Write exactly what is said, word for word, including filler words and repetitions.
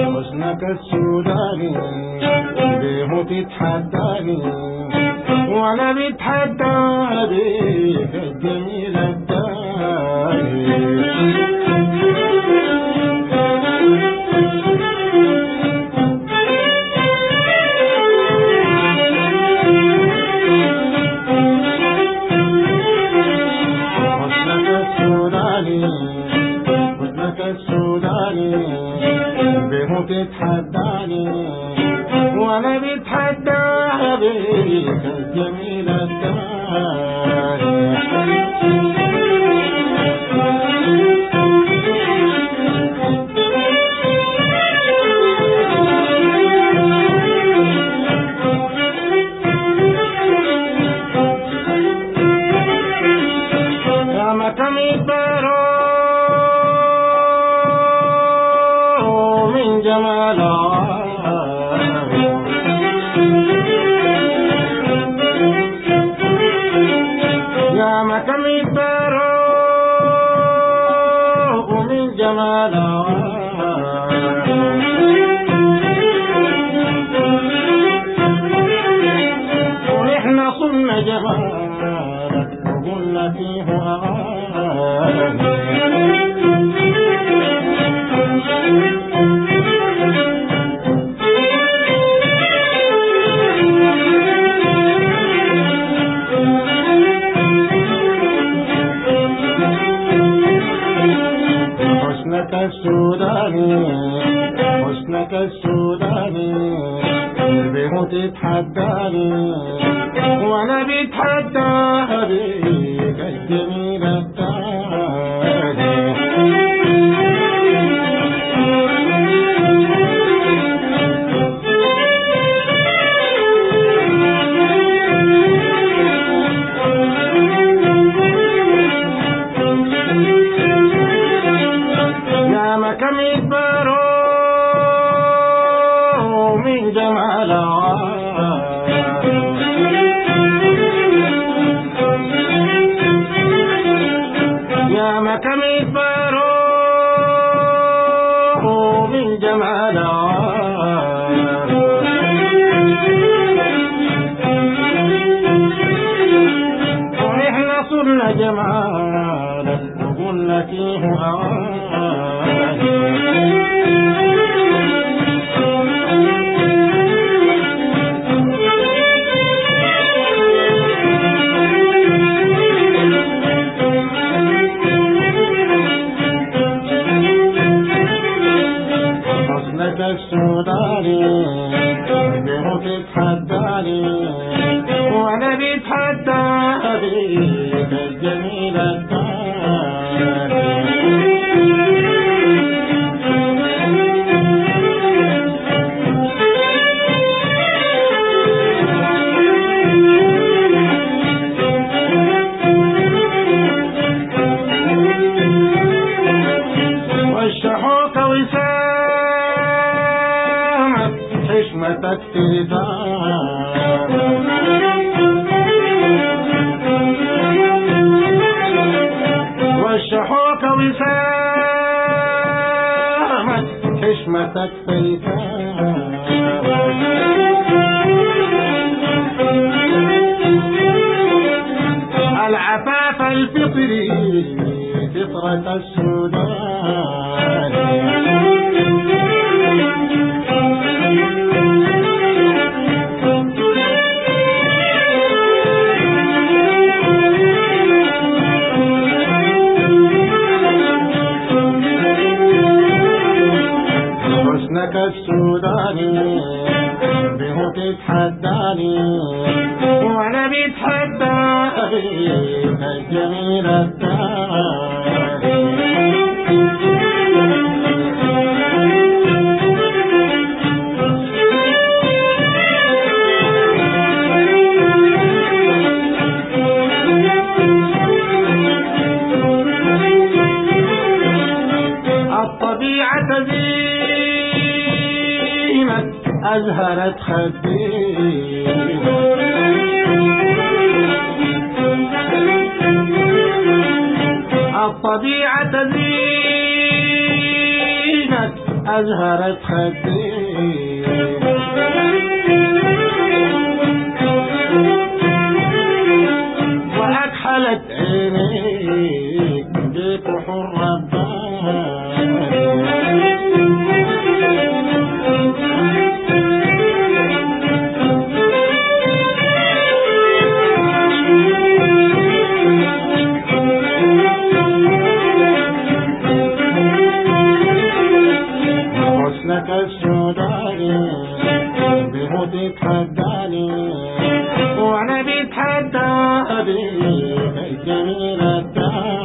حسنك السوداني بيه تتحداني وانا بتحدى بيك الجميل الداني. حسنك السوداني بيه تتحداني وانا بتحدى بيك الجميل الداني. يا مكان الدارو من جمالها يا مكان الدارو من جمالها ونحن صرنا جمالك وقلنا فيه أغاني. حسنك السوداني حسنك السوداني بيه تتحداني وانا بتحدى بيك الجميل الداني. يا مكان الدارو من جمالها يا مكان الدارو من جمالها ونحن صرنا جمالك وقلنا فيه أغاني. حسنك السوداني بيه تتحداني وانا بتحدى بيك الجميل الداني. والشحوك وسامك حشمتك تردان والشحوك وسامك حشمتك تردان. العفاف الفطري فطرة السودان حسنك السوداني بيه تتحداني وانا بتحدى بيك الجميل الداني. الطبيعة زينة أزهرت خدي الطبيعة زينة أزهرت خدي وأكحلت عينيك بكحول رباني حسنك السوداني به تتحداني وانا بتحداني الجميل الداني